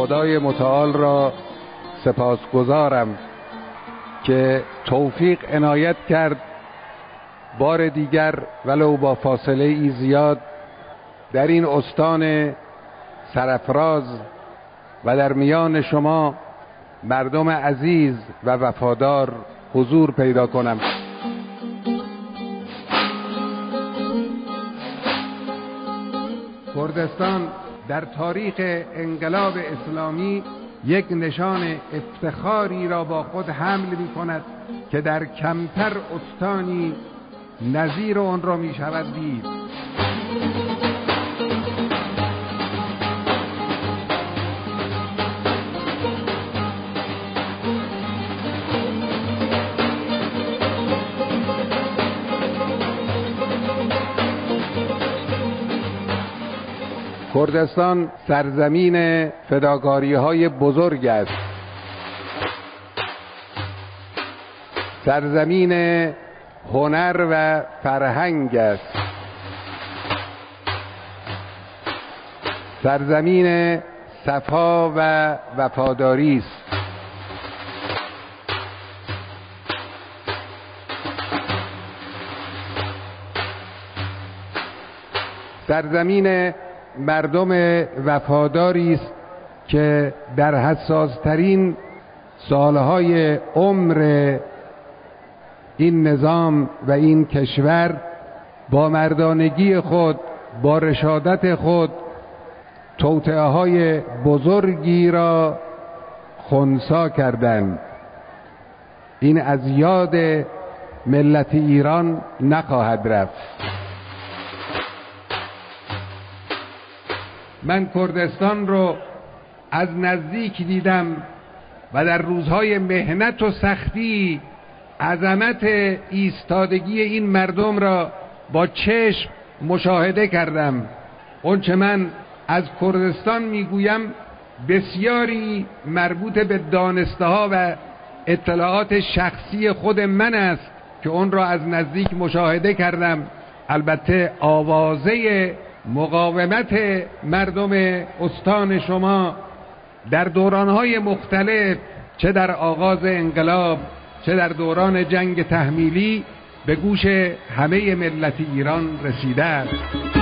خدای متعال را سپاسگزارم که توفیق عنایت کرد بار دیگر ولو با فاصله ای زیاد در این استان سرافراز و در میان شما مردم عزیز و وفادار حضور پیدا کنم. کردستان در تاریخ انقلاب اسلامی یک نشان افتخاری را با خود حمل می کند که در کمتر استانی نظیر آن را می شود دید. کردستان سرزمین فداکاری‌های بزرگ است، سرزمین هنر و فرهنگ است، سرزمین صفا و وفاداری است. سرزمین مردم وفاداری است که در حساس‌ترین سالهای عمر این نظام و این کشور با مردانگی خود، با رشادت خود توطئه‌های بزرگی را خنثی کردند. این از یاد ملت ایران نخواهد رفت. من کردستان رو از نزدیک دیدم و در روزهای محنت و سختی عظمت ایستادگی این مردم را با چشم مشاهده کردم. اونچه من از کردستان میگویم بسیاری مربوط به دانسته‌ها و اطلاعات شخصی خود من است که اون را از نزدیک مشاهده کردم. البته آوازه مقاومت مردم استان شما در دورانهای مختلف، چه در آغاز انقلاب چه در دوران جنگ تحمیلی، به گوش همه ملت ایران رسیده است.